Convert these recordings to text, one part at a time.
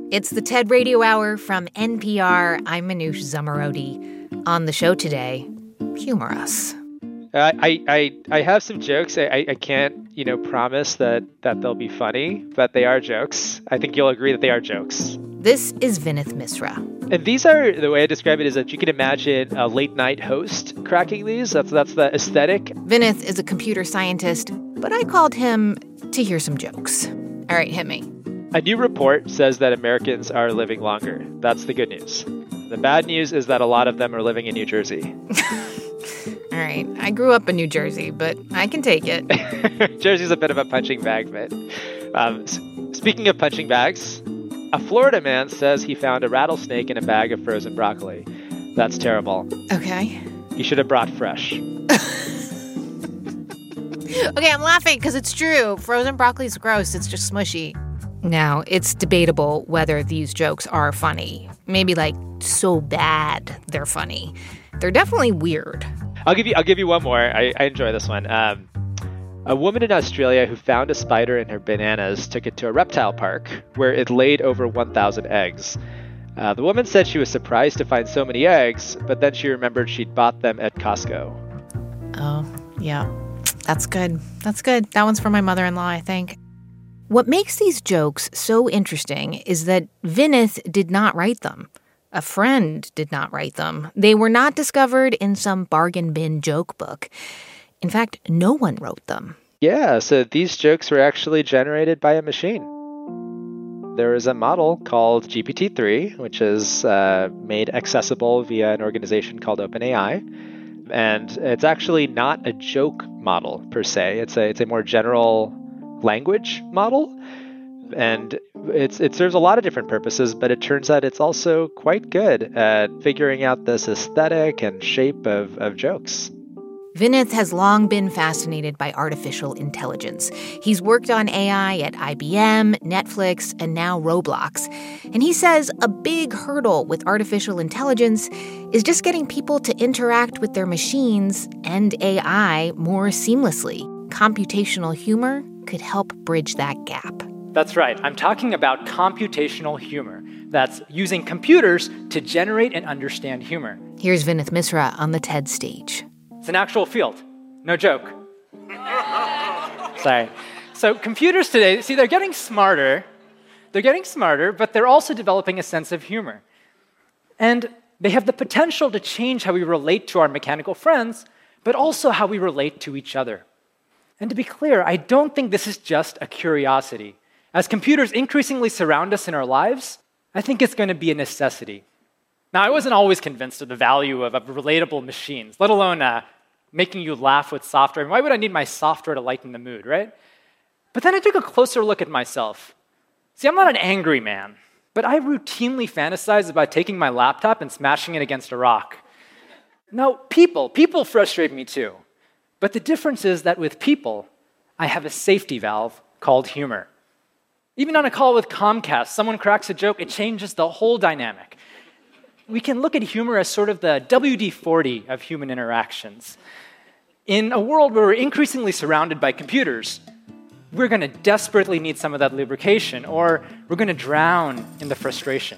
It's the TED Radio Hour from NPR. I'm Manoush Zomorodi. On the show today, humor us. I have some jokes. I can't, promise that they'll be funny, but they are jokes. I think you'll agree that they are jokes. This is Vinith Misra. And these are, the way I describe it is that you can imagine a late night host cracking these. That's the aesthetic. Vinith is a computer scientist, but I called him to hear some jokes. All right, hit me. A new report says that Americans are living longer. That's the good news. The bad news is that a lot of them are living in New Jersey. All right, I grew up in New Jersey, but I can take it. Jersey's a bit of a punching bag, but speaking of punching bags, a Florida man says he found a rattlesnake in a bag of frozen broccoli. That's terrible. Okay. You should have brought fresh. Okay, I'm laughing because it's true. Frozen broccoli is gross. It's just smushy. Now, it's debatable whether these jokes are funny. Maybe so bad they're funny. They're definitely weird. I'll give you one more. I enjoy this one. A woman in Australia who found a spider in her bananas took it to a reptile park where it laid over 1,000 eggs. The woman said she was surprised to find so many eggs, but then she remembered she'd bought them at Costco. Oh, yeah. That's good. That one's for my mother-in-law, I think. What makes these jokes so interesting is that Vinith did not write them. A friend did not write them. They were not discovered in some bargain bin joke book. In fact, no one wrote them. Yeah, so these jokes were actually generated by a machine. There is a model called GPT-3, which is made accessible via an organization called OpenAI. And it's actually not a joke model per se. It's a more general language model. And it serves a lot of different purposes, but it turns out it's also quite good at figuring out this aesthetic and shape of jokes. Vinith has long been fascinated by artificial intelligence. He's worked on AI at IBM, Netflix, and now Roblox. And he says a big hurdle with artificial intelligence is just getting people to interact with their machines and AI more seamlessly. Computational humor could help bridge that gap. That's right. I'm talking about computational humor. That's using computers to generate and understand humor. Here's Vinith Misra on the TED stage. It's an actual field. No joke. Sorry. So computers today, they're getting smarter. But they're also developing a sense of humor. And they have the potential to change how we relate to our mechanical friends, but also how we relate to each other. And to be clear, I don't think this is just a curiosity. As computers increasingly surround us in our lives, I think it's going to be a necessity. Now, I wasn't always convinced of the value of relatable machines, let alone making you laugh with software. Why would I need my software to lighten the mood, right? But then I took a closer look at myself. See, I'm not an angry man, but I routinely fantasize about taking my laptop and smashing it against a rock. Now, people frustrate me too. But the difference is that with people, I have a safety valve called humor. Even on a call with Comcast, someone cracks a joke, it changes the whole dynamic. We can look at humor as sort of the WD-40 of human interactions. In a world where we're increasingly surrounded by computers, we're going to desperately need some of that lubrication, or we're going to drown in the frustration.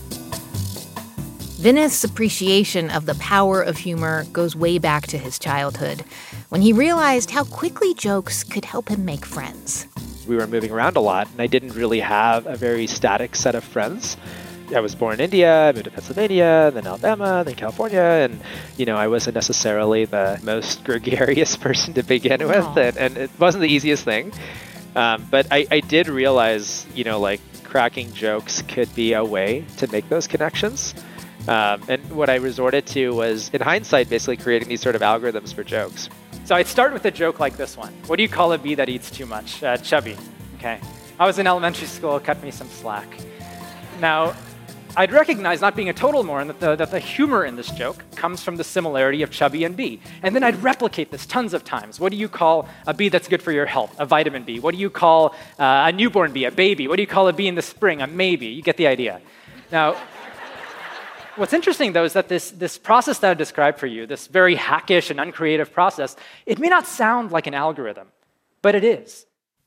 Vinith's appreciation of the power of humor goes way back to his childhood, when he realized how quickly jokes could help him make friends. We were moving around a lot, and I didn't really have a very static set of friends. I was born in India, I moved to Pennsylvania, then Alabama, then California, and, I wasn't necessarily the most gregarious person to begin with, and it wasn't the easiest thing. But I did realize, cracking jokes could be a way to make those connections. And what I resorted to was, in hindsight, basically creating these sort of algorithms for jokes. So I'd start with a joke like this one. What do you call a bee that eats too much? Chubby. Okay. I was in elementary school, cut me some slack. Now, I'd recognize, not being a total moron, that the humor in this joke comes from the similarity of chubby and bee. And then I'd replicate this tons of times. What do you call a bee that's good for your health? A vitamin B. What do you call a newborn bee? A baby. What do you call a bee in the spring? A maybe. You get the idea. Now, what's interesting, though, is that this process that I described for you, this very hackish and uncreative process, it may not sound like an algorithm, but it is.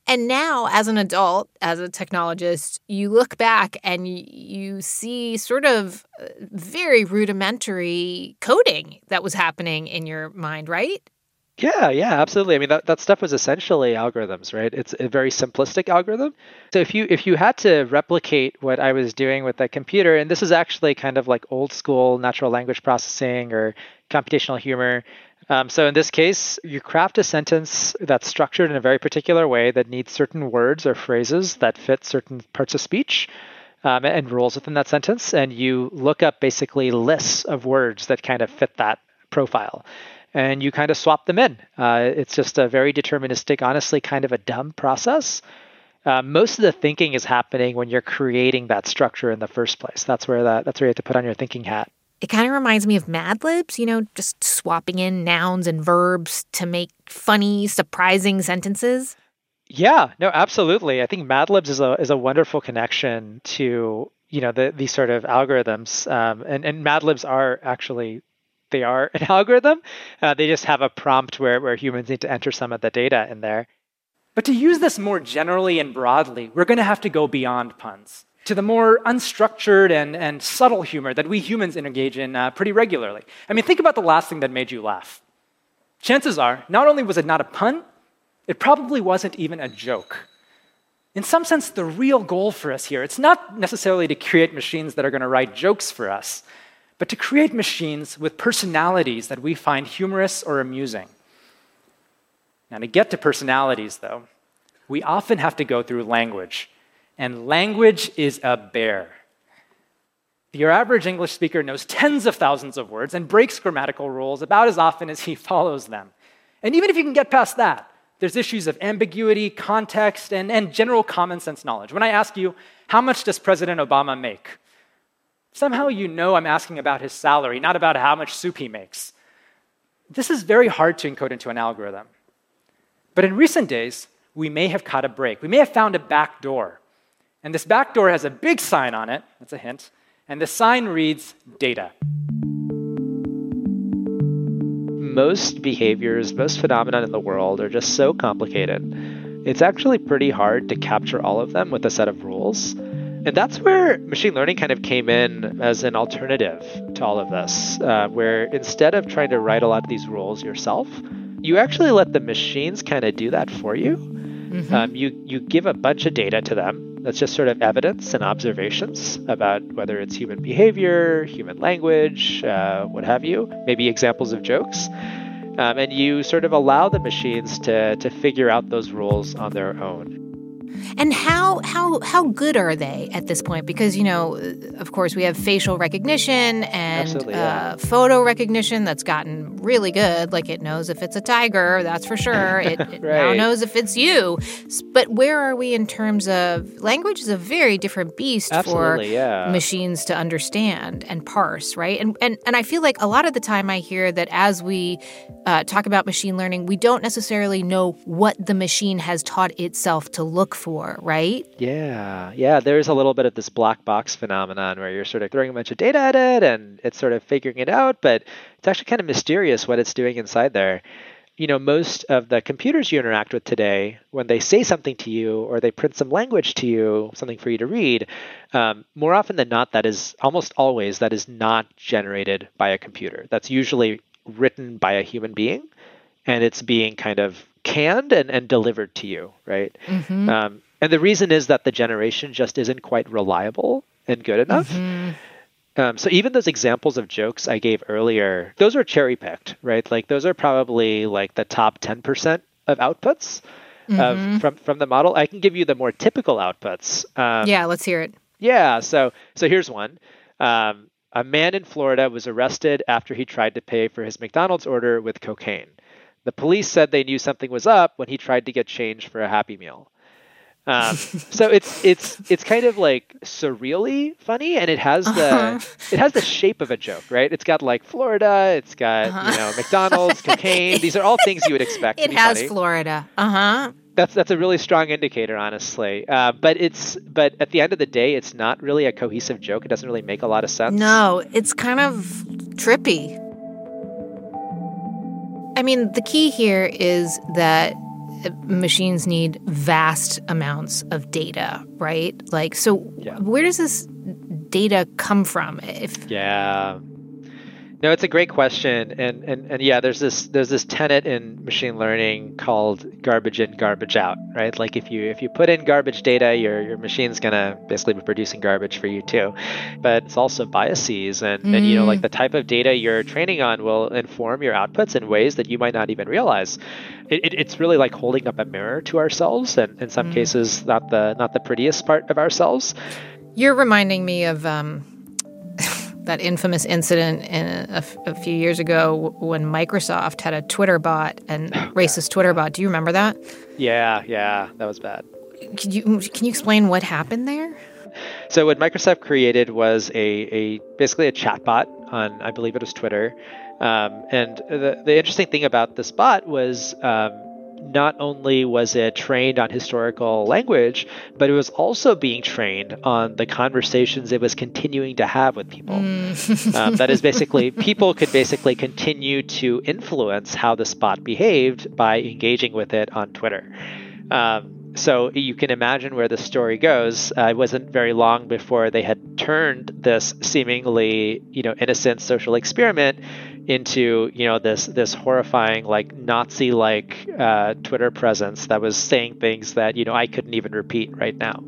And now, as an adult, as a technologist, you look back and you see sort of very rudimentary coding that was happening in your mind, right? Yeah, absolutely. I mean, that stuff was essentially algorithms, right? It's a very simplistic algorithm. So if you had to replicate what I was doing with that computer, and this is actually kind of like old school natural language processing or computational humor. So in this case, you craft a sentence that's structured in a very particular way that needs certain words or phrases that fit certain parts of speech and rules within that sentence. And you look up basically lists of words that kind of fit that profile. And you kind of swap them in. It's just a very deterministic, honestly, kind of a dumb process. Most of the thinking is happening when you're creating that structure in the first place. That's where you have to put on your thinking hat. It kind of reminds me of Mad Libs, just swapping in nouns and verbs to make funny, surprising sentences. Yeah, no, absolutely. I think Mad Libs is a wonderful connection to, these sort of algorithms. And Mad Libs are actually, they are an algorithm. They just have a prompt where humans need to enter some of the data in there. But to use this more generally and broadly, we're going to have to go beyond puns to the more unstructured and subtle humor that we humans engage in pretty regularly. I mean, think about the last thing that made you laugh. Chances are, not only was it not a pun, it probably wasn't even a joke. In some sense, the real goal for us here, it's not necessarily to create machines that are going to write jokes for us, but to create machines with personalities that we find humorous or amusing. Now, to get to personalities, though, we often have to go through language. And language is a bear. Your average English speaker knows tens of thousands of words and breaks grammatical rules about as often as he follows them. And even if you can get past that, there's issues of ambiguity, context, and general common sense knowledge. When I ask you, how much does President Obama make? Somehow you know I'm asking about his salary, not about how much soup he makes. This is very hard to encode into an algorithm. But in recent days, we may have caught a break. We may have found a back door. And this back door has a big sign on it, that's a hint, and the sign reads data. Most behaviors, most phenomena in the world are just so complicated. It's actually pretty hard to capture all of them with a set of rules. And that's where machine learning kind of came in as an alternative to all of this, where instead of trying to write a lot of these rules yourself, you actually let the machines kind of do that for you. Mm-hmm. You give a bunch of data to them. That's just sort of evidence and observations about whether it's human behavior, human language, what have you, maybe examples of jokes. And you sort of allow the machines to figure out those rules on their own. And how good are they at this point? Because, of course, we have facial recognition and photo recognition that's gotten really good. Like it knows if it's a tiger, that's for sure. It right. now knows if it's you. But where are we in terms of language is a very different beast for machines to understand and parse, right? And I feel like a lot of the time I hear that as we talk about machine learning, we don't necessarily know what the machine has taught itself to look for, right? Yeah. There's a little bit of this black box phenomenon where you're sort of throwing a bunch of data at it and it's sort of figuring it out, but it's actually kind of mysterious what it's doing inside there. Most of the computers you interact with today, when they say something to you or they print some language to you, something for you to read, more often than not, that is almost always that is not generated by a computer. That's usually written by a human being, and it's being kind of canned and delivered to you, right? Mm-hmm. And the reason is that the generation just isn't quite reliable and good enough. Mm-hmm. So even those examples of jokes I gave earlier, those are cherry-picked, right? Like those are probably like the top 10% of outputs from the model. I can give you the more typical outputs. Let's hear it. Yeah, so here's one. A man in Florida was arrested after he tried to pay for his McDonald's order with cocaine. The police said they knew something was up when he tried to get change for a Happy Meal. So it's kind of like surreally funny, and it has the shape of a joke, right? It's got like Florida, it's got McDonald's, cocaine. These are all things you would expect. It has funny. Florida. That's a really strong indicator, honestly. But at the end of the day, it's not really a cohesive joke. It doesn't really make a lot of sense. No, it's kind of trippy. I mean, the key here is that machines need vast amounts of data, right? Like, so where does this data come from? No, it's a great question, and yeah, there's this tenet in machine learning called garbage in, garbage out, right? Like if you put in garbage data, your machine's gonna basically be producing garbage for you too. But it's also biases, and you know, like the type of data you're training on will inform your outputs in ways that you might not even realize. It's really like holding up a mirror to ourselves, and in some cases, not the prettiest part of ourselves. You're reminding me of that infamous incident a few years ago when Microsoft had a Twitter bot and racist Twitter bot. Do you remember that? Yeah, that was bad. Can you explain what happened there? So what Microsoft created was basically a chatbot on, I believe it was Twitter. And the interesting thing about this bot was not only was it trained on historical language, but it was also being trained on the conversations it was continuing to have with people. That is basically, people could basically continue to influence how this bot behaved by engaging with it on Twitter. So you can imagine where the story goes. It wasn't very long before they had turned this seemingly, innocent social experiment into, this horrifying, like Nazi-like Twitter presence that was saying things that, I couldn't even repeat right now.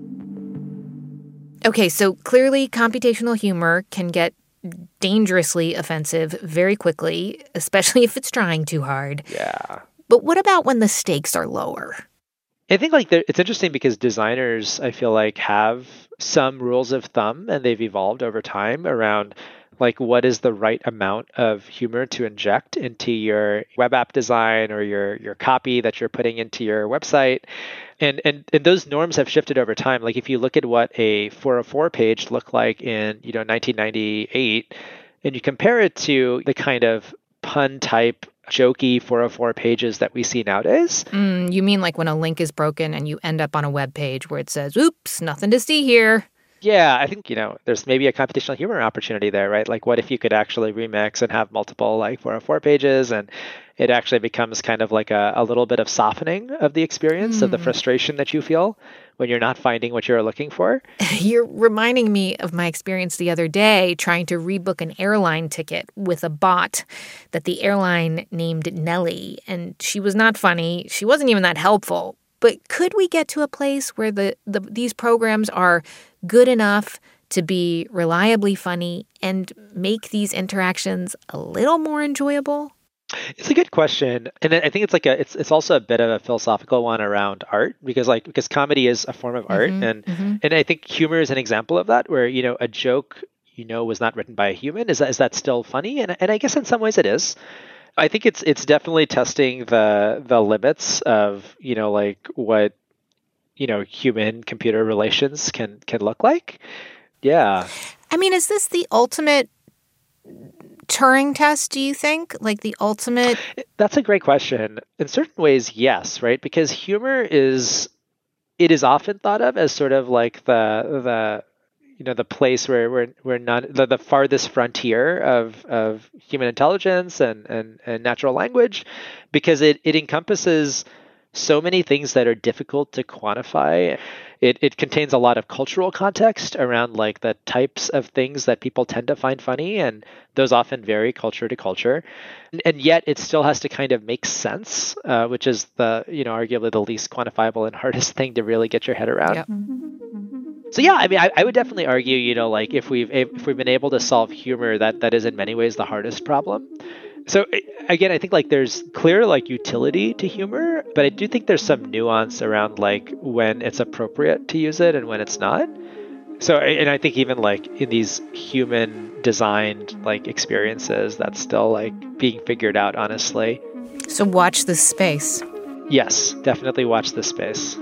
Okay, so clearly computational humor can get dangerously offensive very quickly, especially if it's trying too hard. Yeah. But what about when the stakes are lower? I think it's interesting because designers, I feel like, have some rules of thumb, and they've evolved over time around like what is the right amount of humor to inject into your web app design or your copy that you're putting into your website. And those norms have shifted over time. Like if you look at what a 404 page looked like in 1998, and you compare it to the kind of pun type jokey 404 pages that we see nowadays. You mean like when a link is broken and you end up on a web page where it says, oops, nothing to see here. Yeah, I think, there's maybe a computational humor opportunity there, right? Like what if you could actually remix and have multiple like 404 pages, and it actually becomes kind of like a little bit of softening of the experience of the frustration that you feel when you're not finding what you're looking for. You're reminding me of my experience the other day trying to rebook an airline ticket with a bot that the airline named Nellie, and she was not funny. She wasn't even that helpful. But could we get to a place where these programs are good enough to be reliably funny and make these interactions a little more enjoyable? It's a good question, and I think it's also a bit of a philosophical one around art because comedy is a form of art, and I think humor is an example of that, where a joke was not written by a human. Is that still funny? And I guess in some ways it is. I think it's definitely testing the limits of like what human computer relations can look like. Yeah. I mean, is this the ultimate Turing test, do you think? Like the ultimate? That's a great question. In certain ways, yes, right? Because humor is often thought of as sort of like the place where we're not the farthest frontier of human intelligence and natural language, because it encompasses so many things that are difficult to quantify. It contains a lot of cultural context around like the types of things that people tend to find funny, and those often vary culture to culture. And yet it still has to kind of make sense, which is the arguably the least quantifiable and hardest thing to really get your head around. Yep. So yeah, I mean, I would definitely argue, like if we've been able to solve humor, that is in many ways the hardest problem. So again, I think like there's clear like utility to humor, but I do think there's some nuance around like when it's appropriate to use it and when it's not. So, and I think even like in these human designed like experiences, that's still like being figured out, honestly. So watch this space. Yes, definitely watch this space.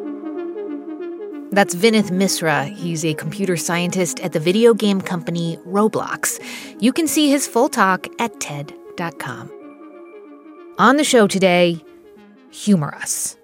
That's Vinith Misra. He's a computer scientist at the video game company Roblox. You can see his full talk at TED.com. On the show today, humor us.